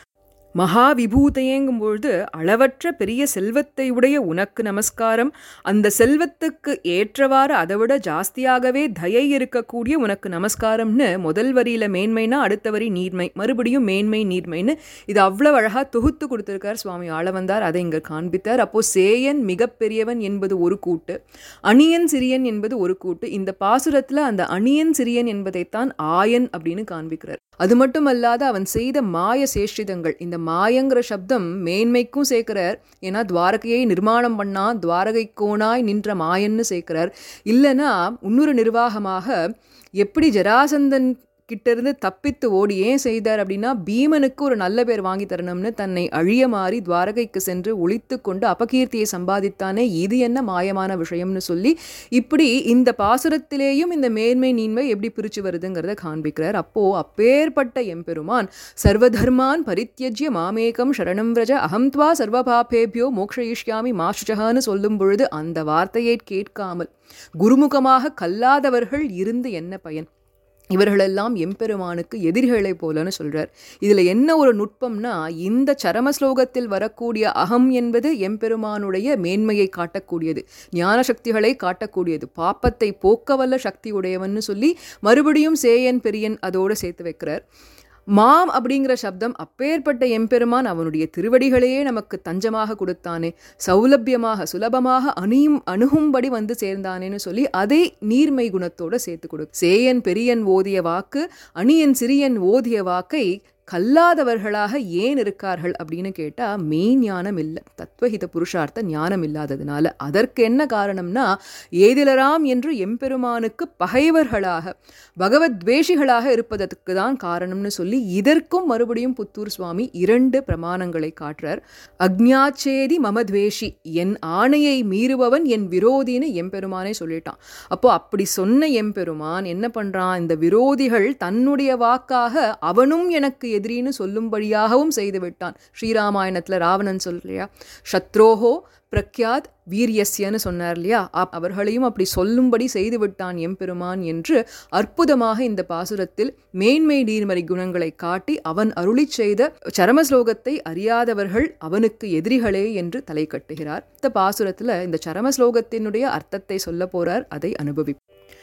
மகா விபூதையேங்கும் பொழுது அளவற்ற பெரிய செல்வத்தை உடைய உனக்கு நமஸ்காரம். அந்த செல்வத்துக்கு ஏற்றவாறு அதை விட ஜாஸ்தியாகவே தயை இருக்கக்கூடிய உனக்கு நமஸ்காரம்னு முதல் வரியில மேன்மைனா அடுத்த வரி நீர்மை, மறுபடியும் மேன்மை நீர்மைன்னு இது அவ்வளவு அழகா தொகுத்து கொடுத்திருக்கார் சுவாமி ஆளவந்தார். அதை இங்க காண்பித்தார். அப்போ சேயன் மிகப்பெரியவன் என்பது ஒரு கூட்டு, அணியன் சிறியன் என்பது ஒரு கூட்டு. இந்த பாசுரத்துல அந்த அணியன் சிறியன் என்பதைத்தான் ஆயன் அப்படின்னு காண்பிக்கிறார். அது மட்டும் அல்லாத அவன் செய்த மாய சேஷ்டிதங்கள், இந்த மாயங்கிற சப்தம் மேன்மைக்கும் சேர்க்கிறார். ஏன்னா துவாரகையை நிர்மாணம் பண்ணா துவாரகை கோணாய் நின்ற மாயன்னு சேர்க்கிறார். இல்லைன்னா இன்னொரு நிர்வாகமாக எப்படி ஜராசந்தன் கிட்டேருந்து தப்பித்து ஓடி ஏன் செய்தார் அப்படின்னா பீமனுக்கு ஒரு நல்ல பேர் வாங்கி தரணும்னு தன்னை அழிய மாறி துவாரகைக்கு சென்று ஒளித்து கொண்டு அபகீர்த்தியை சம்பாதித்தானே, இது என்ன மாயமான விஷயம்னு சொல்லி இப்படி இந்த பாசுரத்திலேயும் இந்த மேன்மை நீன்மை எப்படி பிரிச்சு வருதுங்கிறத காண்பிக்கிறார். அப்போ அப்பேற்பட்ட எம்பெருமான் சர்வதர்மான் பரித்யஜ்ய மாமேகம் சரணம் விரஜ அகம் த்வா சர்வபாபேபியோ மோக்ஷயிஷ்யாமி மாசுச்சகான்னு சொல்லும் பொழுது அந்த வார்த்தையை கேட்காமல் குருமுகமாக கல்லாதவர்கள் இருந்து என்ன பயன்? இவர்களெல்லாம் எம்பெருமானுக்கு எதிரிகளை போலன்னு சொல்றார். இதுல என்ன ஒரு நுட்பம்னா, இந்த சரம ஸ்லோகத்தில் வரக்கூடிய அகம் என்பது எம்பெருமானுடைய மேன்மையை காட்டக்கூடியது, ஞான சக்திகளை காட்டக்கூடியது, பாப்பத்தை போக்கவல்ல சக்தி உடையவன்னு சொல்லி மறுபடியும் சேயன் பெரியன் அதோடு சேர்த்து வைக்கிறார். மாம் அப்படிங்கிற சப்தம் அப்பேற்பட்ட எம்பெருமான் அவனுடைய திருவடிகளையே நமக்கு தஞ்சமாக கொடுத்தானே, சௌலபியமாக சுலபமாக அணியும் அணுகும்படி வந்து சேர்ந்தானேன்னு சொல்லி அதை நீர்மை குணத்தோட சேர்த்து கொடு. சேயன் பெரியன் ஓதிய வாக்கு அணியன் சிறியன் ஓதிய வாக்கை கல்லாதவர்களாக ஏன் இருக்கார்கள் அப்படின்னு கேட்டால் மெய் ஞானம் இல்லை, தத்துவஹித புருஷார்த்த ஞானம் இல்லாததுனால. அதற்கு என்ன காரணம்னா ஏதிலராம் என்று எம்பெருமானுக்கு பகைவர்களாக பகவத்வேஷிகளாக இருப்பதற்கு தான் காரணம்னு சொல்லி இதற்கும் மறுபடியும் புத்தூர் சுவாமி இரண்டு பிரமாணங்களை காட்டுறார். அக்ஞாச்சேதி மமத்வேஷி, என் ஆணையை மீறுபவன் என் விரோதின்னு எம்பெருமானே சொல்லிட்டான். அப்போ அப்படி சொன்ன எம்பெருமான் என்ன பண்றான், இந்த விரோதிகள் தன்னுடைய வாக்காக அவனும் எனக்கு எதிரின்னு சொல்லும்படியாகவும் செய்து விட்டான். ஸ்ரீராமாயணத்துல ராவணன் சொல்றியா, சத்ரோஹோ பிரக்யாத் வீரியஸ்யன்னு சொன்னார் இல்லையா, அவர்களையும் அப்படி சொல்லும்படி செய்து விட்டான் எம்பெருமான் என்று அற்புதமாக இந்த பாசுரத்தில் மேன்மை நீர்மறை குணங்களை காட்டி அவன் அருளி செய்த சரமஸ்லோகத்தை அறியாதவர்கள் அவனுக்கு எதிரிகளே என்று தலை கட்டுகிறார். இந்த பாசுரத்துல இந்த சரமஸ்லோகத்தினுடைய அர்த்தத்தை சொல்ல போறார், அதை அனுபவி.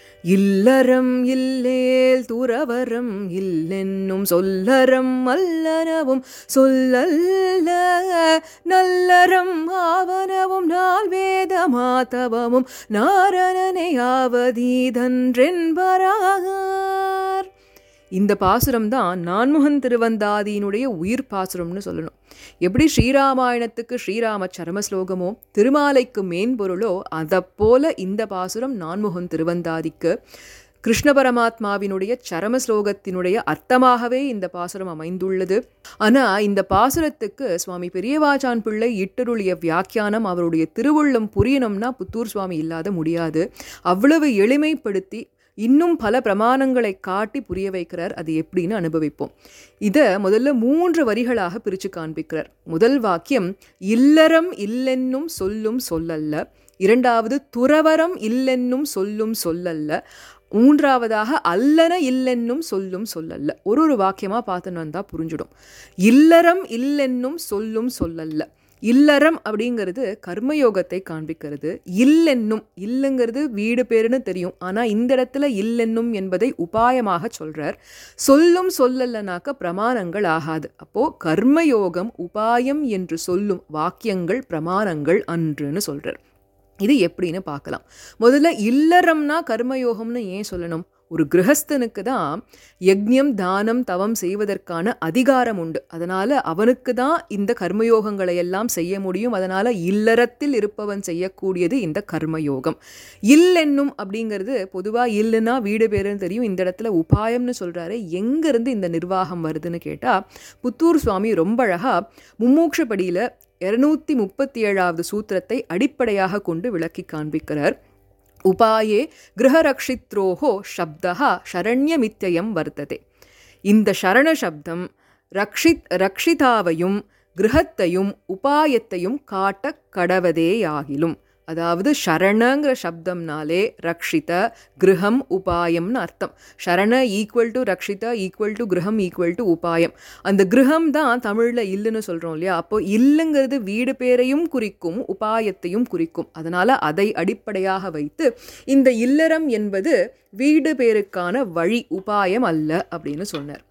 இல்லறம் இல்லேல் துறவரம் இல்லென்னும் சொல்லறம் அல்லனவும் சொல்லல்ல நல்லறம் ஆவனவும் நாள் வேத மாதவமும் நாரணனை ஆவதீதன்றென்பராகார். இந்த பாசுரம் தான் நான்முகன் திருவந்தாதியினுடைய உயிர் பாசுரம்னு சொல்லணும். எப்படி ஸ்ரீராமாயணத்துக்கு ஸ்ரீராம சரமஸ்லோகமோ திருமாலைக்கு மேன்பொருளோ அதை போல இந்த பாசுரம் நான்முகன் திருவந்தாதிக்கு கிருஷ்ண பரமாத்மாவினுடைய சரமஸ்லோகத்தினுடைய அர்த்தமாகவே இந்த பாசுரம் அமைந்துள்ளது. ஆனால் இந்த பாசுரத்துக்கு சுவாமி பெரியவாச்சான் பிள்ளை இட்டருளிய வியாக்கியானம் அவருடைய திருவுள்ளம் புரியணும்னா புத்தூர் சுவாமி இல்லாத முடியாது. அவ்வளவு எளிமைப்படுத்தி இன்னும் பல பிரமாணங்களை காட்டி புரிய வைக்கிறார். அது எப்படின்னு அனுபவிப்போம். இதை முதல்ல மூன்று வரிகளாக பிரித்து காண்பிக்கிறார். முதல் வாக்கியம் இல்லறம் இல்லென்னும் சொல்லும் சொல்லல்ல, இரண்டாவது துறவரம் இல்லென்னும் சொல்லும் சொல்லல்ல, மூன்றாவதாக அல்லன இல்லென்னும் சொல்லும் சொல்லல்ல. ஒரு ஒரு வாக்கியமாக பார்த்துன்னு வந்தால் புரிஞ்சிடும். இல்லறம் இல்லென்னும் சொல்லும் சொல்லல்ல, இல்லறம் அப்படிங்கிறது கர்மயோகத்தை காண்பிக்கிறது. இல்லென்னும், இல்லுங்கிறது வீடு பேருன்னு தெரியும், ஆனால் இந்த இடத்துல இல்லென்னும் என்பதை உபாயமாக சொல்றார். சொல்லும் சொல்லலனாக்க பிரமாணங்கள் ஆகாது. அப்போ கர்மயோகம் உபாயம் என்று சொல்லும் வாக்கியங்கள் பிரமாணங்கள் அன்றுன்னு சொல்றார். இது எப்படின்னு பார்க்கலாம். முதல்ல இல்லறம்னா கர்மயோகம்னு ஏன் சொல்லணும்? ஒரு கிரகஸ்தனுக்கு தான் யக்ஞம் தானம் தவம் செய்வதற்கான அதிகாரம் உண்டு. அதனால் அவனுக்கு தான் இந்த கர்மயோகங்களை எல்லாம் செய்ய முடியும். அதனால் இல்லறத்தில் இருப்பவன் செய்யக்கூடியது இந்த கர்மயோகம். இல் என்னும் அப்படிங்கிறது பொதுவாக இல்லைன்னா வீடு பேருன்னு தெரியும். இந்த இடத்துல உபாயம்னு சொல்கிறாரு. எங்கேருந்து இந்த நிர்வாகம் வருதுன்னு கேட்டால் புத்தூர் சுவாமி ரொம்ப அழகாக மும்மூக்ஷப்படியில் இருநூத்தி முப்பத்தி ஏழாவது சூத்திரத்தை அடிப்படையாக கொண்டு விளக்கி காண்பிக்கிறார். உபாயே கிரகரக்ஷித்ரோஹோ சப்தா சரண்யமித்யம் வர்த்ததே. இந்த சரண சப்தம் ரக்ஷித் ரக்ஷிதாவையும் கிரகத்தையும் உபாயத்தையும் காட்ட கடவதேயாகிலும். அதாவது சரணங்கிற சப்தம்னாலே ரக்ஷித கிரகம் உபாயம்னு அர்த்தம். சரண ஈக்குவல் டு ரக்ஷித ஈக்குவல் டு கிரகம் ஈக்குவல் டு உபாயம். அந்த கிரகம் தான் தமிழில் இல்லுன்னு சொல்கிறோம் இல்லையா? அப்போ இல்லுங்கிறது வீடு பேரையும் குறிக்கும் உபாயத்தையும் குறிக்கும். அதனால் அதை அடிப்படையாக வைத்து இந்த இல்லறம் என்பது வீடு பேருக்கான வழி உபாயம் அல்ல அப்படின்னு சொன்னார்.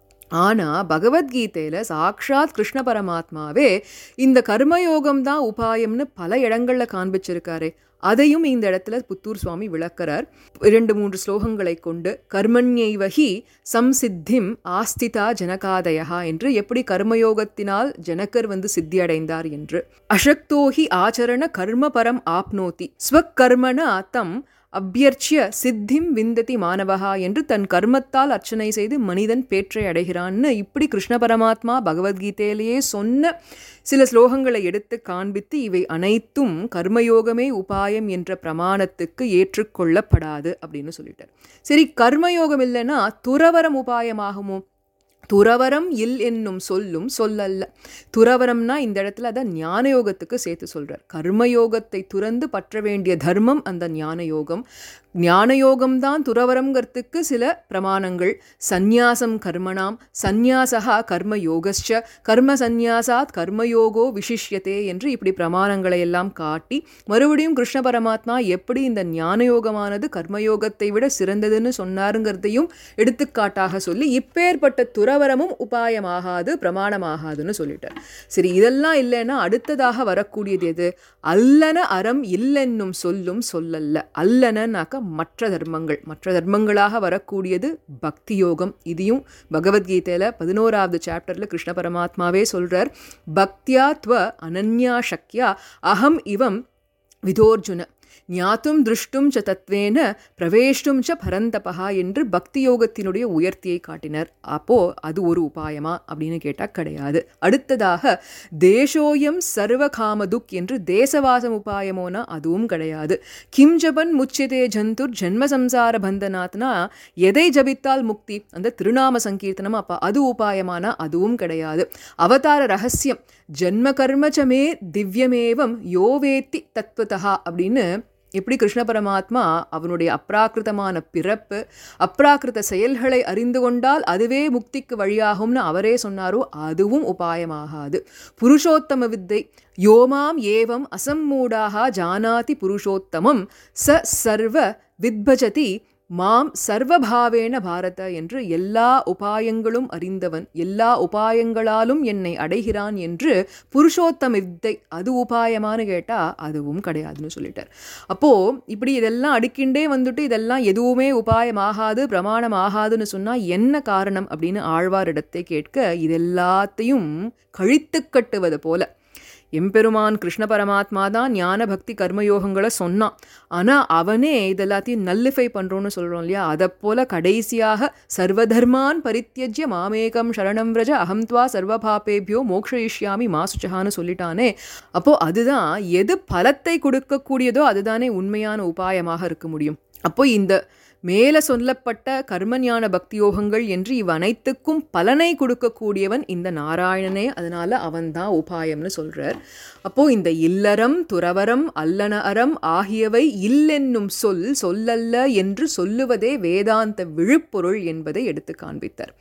ஆனால் பகவத்கீதையில் சாக்ஷாத் கிருஷ்ண பரமாத்மாவே இந்த கர்மயோகம் தான் உபாயம்னு பல இடங்களில் காண்பிச்சிருக்காரு. அதையும் இந்த இடத்துல புத்தூர் சுவாமி விளக்கிறார். இரண்டு மூன்று ஸ்லோகங்களை கொண்டு கர்மண்யைவஹி சம்சித்திம் ஆஸ்திதா ஜனகாதயா என்று, எப்படி கர்மயோகத்தினால் ஜனகர் வந்து சித்தி அடைந்தார் என்று. அசக்தோஹி ஆச்சரண கர்மபரம் ஆப்னோதி ஸ்வக்கர்மண தம் அபியர்ச்சிய சித்திம் விந்ததி மாணவகா என்று தன் கர்மத்தால் அர்ச்சனை செய்து மனிதன் பேற்றை அடைகிறான்னு இப்படி கிருஷ்ண பரமாத்மா பகவத்கீதையிலேயே சொன்ன சில ஸ்லோகங்களை எடுத்து காண்பித்து இவை அனைத்தும் கர்மயோகமே உபாயம் என்ற பிரமாணத்துக்கு ஏற்றுக்கொள்ளப்படாது அப்படின்னு சொல்லிட்டார். சரி, கர்மயோகம் இல்லைன்னா துறவரம் உபாயமாகுமோ? துறவரம் இல் என்னும் சொல்லும் சொல்லல்ல. துறவரம்னா இந்த இடத்துல அதை ஞான யோகத்துக்கு சேர்த்து சொல்கிறார். கர்மயோகத்தை துறந்து பற்ற வேண்டிய தர்மம் அந்த ஞான யோகம். ஞான யோகம்தான் துறவரம்ங்கிறதுக்கு சில பிரமாணங்கள். சந்நியாசம் கர்மணாம் சந்நியாசா கர்ம யோகஸ்ச கர்ம சந்நியாசாத் கர்மயோகோ விசிஷ்யத்தே என்று இப்படி பிரமாணங்களை எல்லாம் காட்டி மறுபடியும் கிருஷ்ண பரமாத்மா எப்படி இந்த ஞான யோகமானது கர்மயோகத்தை விட சிறந்ததுன்னு சொன்னாருங்கிறதையும் எடுத்துக்காட்டாக சொல்லி இப்பேற்பட்ட துறவரமும் உபாயமாகாது பிரமாணமாகாதுன்னு சொல்லிட்டார். சரி, இதெல்லாம் இல்லைன்னா அடுத்ததாக வரக்கூடியது எது? அல்லன அறம் இல்லென்னும் சொல்லும் சொல்லல்ல. அல்லனனாக்க மற்ற தர்மங்கள். மற்ற தர்மங்களாக வரக்கூடியது பக்தி யோகம். இதையும் பகவத்கீதையில் பதினோராவது சாப்டரில் கிருஷ்ண பரமாத்மாவே சொல்கிறார். பக்தியா துவ அனன்யா சக்யா அகம் இவம் விதோர்ஜுன ஞாத்தும் திருஷ்டும் ச தத்வேன பிரவேஷ்டும் ச பரந்தபா என்று பக்தி யோகத்தினுடைய உயர்த்தியை காட்டினார். அப்போது அது ஒரு உபாயமா அப்படின்னு கேட்டால் கிடையாது. அடுத்ததாக தேசோயம் சர்வ காமதுக் என்று தேசவாசம் உபாயமோனா அதுவும் கிடையாது. கிம் ஜபன் முச்சிதே ஜந்துர் ஜென்ம சம்சார பந்தனாத்னா எதை ஜபித்தால் முக்தி? அந்த திருநாம சங்கீர்த்தனம். அப்போ அது உபாயமானா அதுவும் கிடையாது. அவதார ரகசியம் ஜென்ம கர்மச்சமே திவ்யமேவம் யோவேத்தி தத்வதா அப்படின்னு எப்படி கிருஷ்ண பரமாத்மா அவனுடைய அப்ராக்கிருதமான பிறப்பு அப்ராக்கிருத செயல்களை அறிந்து கொண்டால் அதுவே முக்திக்கு வழியாகும்னு அவரே சொன்னாரோ அதுவும் உபாயமாகாது. புருஷோத்தம வித்தை யோமாம் ஏவம் அசம்மூடாக ஜானாதி புருஷோத்தமம் ச சர்வ வித்பஜதி மாம் சர்வபாவேன பாரத என்று எல்லா உபாயங்களும் அறிந்தவன் எல்லா உபாயங்களாலும் என்னை அடைகிறான் என்று புருஷோத்தம வித்தை அது உபாயமானு கேட்டால் அதுவும் கிடையாதுன்னு சொல்லிட்டார். அப்போது இப்படி இதெல்லாம் அடிக்கின்றே வந்துட்டு இதெல்லாம் எதுவுமே உபாயமாகாது பிரமாணம் ஆகாதுன்னு சொன்னால் என்ன காரணம் அப்படின்னு ஆழ்வாரிடத்தை கேட்க இதெல்லாத்தையும் கழித்து கட்டுவது போல எம்பெருமான் கிருஷ்ண பரமாத்மா தான் ஞான பக்தி கர்மயோகங்களை சொன்னான். ஆனால் அவனே இதெல்லாத்தையும் நல்லிஃபை பண்ணுறோன்னு சொல்கிறோம் இல்லையா? அதை போல் கடைசியாக சர்வதர்மான் பரித்யஜ்ய மாமேகம் சரணம் விரஜ அகம் துவா சர்வபாபேபியோ மோக்ஷயிஷ்யாமி மா சுச்சகான்னு சொல்லிட்டானே. அப்போது அதுதான் எது பலத்தை கொடுக்கக்கூடியதோ அதுதானே உண்மையான உபாயமாக இருக்க முடியும். அப்போ இந்த மேலே சொல்லப்பட்ட கர்மஞான பக்தி யோகங்கள் என்று இவ் அனைத்துக்கும் பலனை கொடுக்கக்கூடியவன் இந்த நாராயணனே. அதனால் அவன்தான் உபாயம்னு சொல்கிறார். அப்போது இந்த இல்லறம் துறவரம் அல்லன அறம் ஆகியவை இல்லென்னும் சொல் சொல்லல்ல என்று சொல்லுவதே வேதாந்த விழுப்பொருள் என்பதை எடுத்து காண்பித்தார்.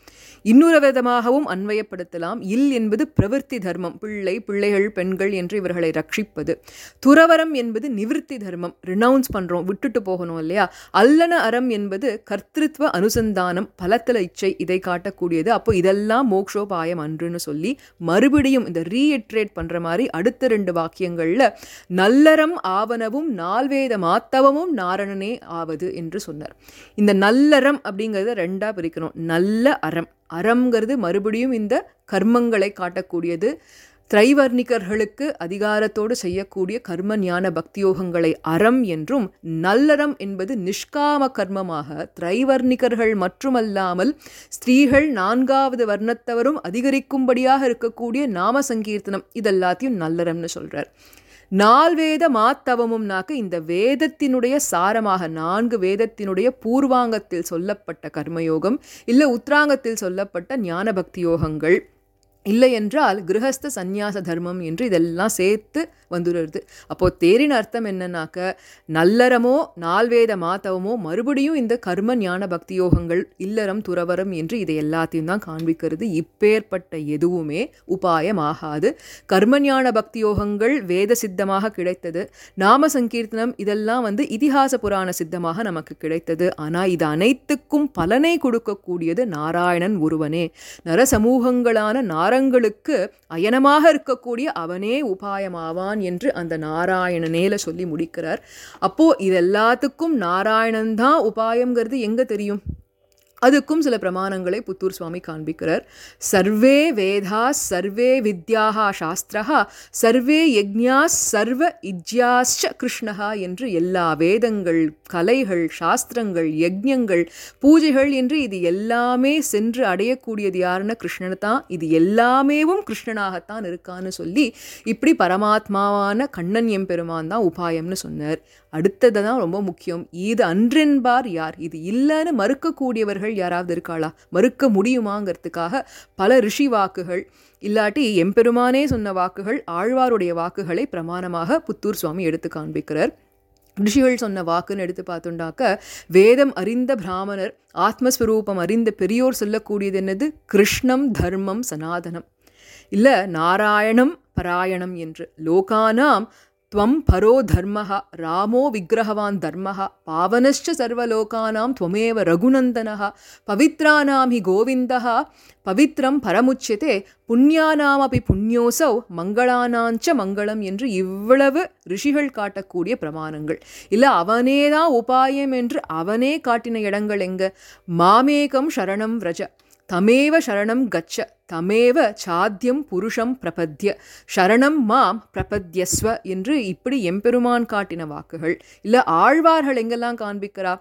இன்னொரு விதமாகவும் அன்வயப்படுத்தலாம். இல் என்பது பிரவிற்த்தி தர்மம், பிள்ளை, பிள்ளைகள், பெண்கள் என்று இவர்களை ரட்சிப்பது. துறவரம் என்பது நிவிற்த்தி தர்மம், ரினவுன்ஸ் பண்ணுறோம், விட்டுட்டு போகணும் இல்லையா. அல்லன அறம் என்பது கர்த்திருவ அனுசந்தானம், பலத்தல இச்சை, இதை காட்டக்கூடியது. அப்போ இதெல்லாம் மோக்ஷோபாயம் அன்றுன்னு சொல்லி மறுபடியும் இந்த ரீஇட்ரேட் பண்ணுற மாதிரி அடுத்த ரெண்டு வாக்கியங்களில் நல்லறம் ஆவனவும் நால்வேத மாத்தவமும் நாரணனே ஆவது என்று சொன்னார். இந்த நல்லறம் அப்படிங்கிறத ரெண்டா பிரிக்கணும். நல்ல அறம், அறம்ங்கிறது மறுபடியும் இந்த கர்மங்களை காட்டக்கூடியது. திரைவர்ணிகர்களுக்கு அதிகாரத்தோடு செய்யக்கூடிய கர்ம ஞான பக்தியோகங்களை அறம் என்றும், நல்லறம் என்பது நிஷ்காம கர்மமாக திரைவர்ணிகர்கள் மட்டுமல்லாமல் ஸ்திரீகள் நான்காவது வர்ணத்தவரும் அதிகரிக்கும்படியாக இருக்கக்கூடிய நாம சங்கீர்த்தனம், இதெல்லாத்தையும் நல்லறம்னு சொல்றார். நால்வேத மாத்தவமும்னாக்க இந்த வேதத்தினுடைய சாரமாக நான்கு வேதத்தினுடைய பூர்வாங்கத்தில் சொல்லப்பட்ட கர்மயோகம், இல்லை உத்ராங்கத்தில் சொல்லப்பட்ட ஞான பக்தி யோகங்கள், இல்லை என்றால் கிரகஸ்த சந்நியாச தர்மம் என்று இதெல்லாம் சேர்த்து வந்துடுறது. அப்போது தேரின் அர்த்தம் என்னன்னாக்க நல்லறமோ நால்வேத மாத்தவமோ மறுபடியும் இந்த கர்ம ஞான பக்தி யோகங்கள், இல்லறம் துறவரம் என்று இதை எல்லாத்தையும் தான் காண்பிக்கிறது. இப்பேற்பட்ட எதுவுமே உபாயமாகாது. கர்ம ஞான பக்தி யோகங்கள் வேத சித்தமாக கிடைத்தது, நாம சங்கீர்த்தனம் இதெல்லாம் வந்து இதிகாச புராண சித்தமாக நமக்கு கிடைத்தது. ஆனால் இது அனைத்துக்கும் பலனை கொடுக்கக்கூடியது நாராயணன் ஒருவனே. நரசமூகங்களான நாரங்களுக்கு அயனமாக இருக்கக்கூடிய அவனே உபாயமாவான் என்று அந்த நாராயணனேல சொல்லி முடிக்கிறார். அப்போ இது எல்லாத்துக்கும் நாராயணன் தான் உபாயம்ங்கிறது எங்க தெரியும்? அதுக்கும் சில பிரமாணங்களை புத்தூர் சுவாமி காண்பிக்கிறார். சர்வே வேதா சர்வே வித்யாஹா சாஸ்திரஹா சர்வே யஜ்ஞா சர்வ இஜ்யாஸ்ச கிருஷ்ணஹா என்று எல்லா வேதங்கள், கலைகள், சாஸ்திரங்கள், யஜ்ஞங்கள், பூஜைகள் என்று இது எல்லாமே சென்று அடையக்கூடியது யாருன்னா கிருஷ்ணன் தான். இது எல்லாமேவும் கிருஷ்ணனாகத்தான் இருக்கான்னு சொல்லி இப்படி பரமாத்மாவான கண்ணன் எம்பெருமான் தான் உபாயம்னு சொன்னார். அடுத்தது தான் ரொம்ப முக்கியம். இது அன்றென்பார் யார்? இது இல்லைன்னு மறுக்கக்கூடியவர்கள் யாராவது இருக்காளா? மறுக்க முடியுமாங்கிறதுக்காக பல ரிஷி வாக்குகள், இல்லாட்டி எம்பெருமானே சொன்ன வாக்குகள், ஆழ்வாருடைய வாக்குகளை பிரமாணமாக புத்தூர் சுவாமி எடுத்து காண்பிக்கிறார். ரிஷிகள் சொன்ன வாக்குன்னு எடுத்து பார்த்துண்டாக்க, வேதம் அறிந்த பிராமணர், ஆத்மஸ்வரூபம் அறிந்த பெரியோர் சொல்லக்கூடியது என்னது? கிருஷ்ணம் தர்மம் சனாதனம், இல்லை நாராயணம் பராயணம் என்று. லோகானாம் त्वं परो धर्मः रामो विग्रहवान् धर्मः पावनश्च सर्वलोकानां त्वमेव रघुनन्दनः पवित्राणां हि गोविन्दः பவித்ரம் பரமுச்சியதே புண்ணியானாமபி புண்ணியோசௌ மங்களானாஞ்ச மங்களம் என்று இவ்வளவு ரிஷிகள் காட்டக்கூடிய பிரமாணங்கள். இல்லை அவனேதான் உபாயம் என்று அவனே காட்டின இடங்கள் எங்க? மாமேகம் சரணம் விரஜ தமேவ சரணம் கச்ச தமேவ சாத்தியம் புருஷம் பிரபத்ய சரணம் மாம் பிரபத்யஸ்வ என்று இப்படி எம்பெருமான் காட்டின வாக்குகள். இல்லை ஆழ்வார்கள் எங்கெல்லாம் காண்பிக்கிறா?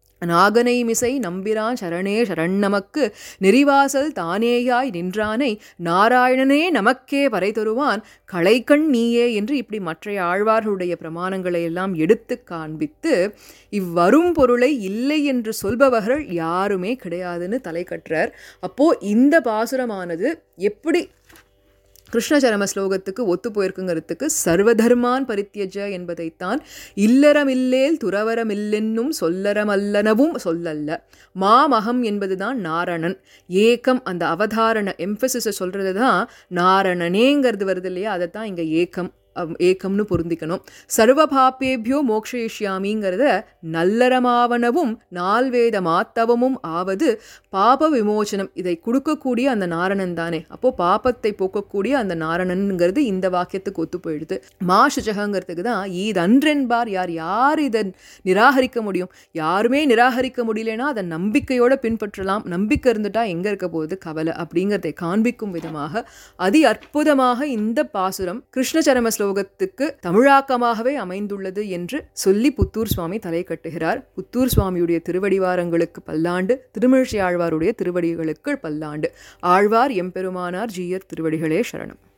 நாகனை மிசை நம்பிரான் சரணே சரண் நமக்கு நெறிவாசல் தானேயாய் நின்றானை நாராயணனே நமக்கே பறை தருவான் களைக்கண் நீயே என்று இப்படி மற்ற ஆழ்வார்களுடைய பிரமாணங்களை எல்லாம் எடுத்து காண்பித்து இவ்வரும் பொருளை இல்லை என்று சொல்பவர்கள் யாருமே கிடையாதுன்னு தலை கட்டுறார். அப்போது இந்த பாசுரமானது எப்படி கிருஷ்ணச்சரம ஸ்லோகத்துக்கு ஒத்து போயிருக்குங்கிறதுக்கு சர்வதர்மான் பரித்தியஜ என்பதைத்தான் இல்லறமில்லேல் துறவரமில்லென்னும் சொல்லறமல்லனவும் சொல்லல்ல. மாமகம் என்பதுதான் நாரணன். ஏகம் அந்த அவதாரண எம்பசிஸை சொல்கிறது தான் நாரணனேங்கிறது வருது இல்லையா, அதைத்தான் இங்கே ஏகம் ஏக்கம்னு பொருந்திக்கணும். சர்வ பாப்பேபியோ மோக்ஷயிஷ்யாமிங்கிறத நல்லறமாவனவும் நால்வேத மாத்தவமும் ஆவது பாப விமோசனம், இதை கொடுக்கக்கூடிய அந்த நாரணன் தானே. அப்போ பாபத்தை போக்கக்கூடிய அந்த நாரணனுங்கிறது இந்த வாக்கியத்துக்கு ஒத்து போயிடுது. மா சுஜகங்கிறதுக்கு தான் ஈதன்றென்பார் யார்? யார் இதை நிராகரிக்க முடியும்? யாருமே நிராகரிக்க முடியலன்னா அதை நம்பிக்கையோட பின்பற்றலாம். நம்பிக்கை இருந்துட்டா எங்க இருக்க போகுது கவலை அப்படிங்கிறதை காண்பிக்கும் விதமாக அதி அற்புதமாக இந்த பாசுரம் கிருஷ்ணச்சரம ஸ்லோகத்துக்கு தமிழாக்கமாகவே அமைந்துள்ளது என்று சொல்லி புத்தூர் சுவாமி தலை கட்டுகிறார். புத்தூர் சுவாமியுடைய திருவடிவாரங்களுக்கு பல்லாண்டு, திருமிழிசை ஆழ்வாருடைய திருவடிகளுக்கு பல்லாண்டு. ஆழ்வார் எம்பெருமானார் ஜீயர் திருவடிகளே சரணம்.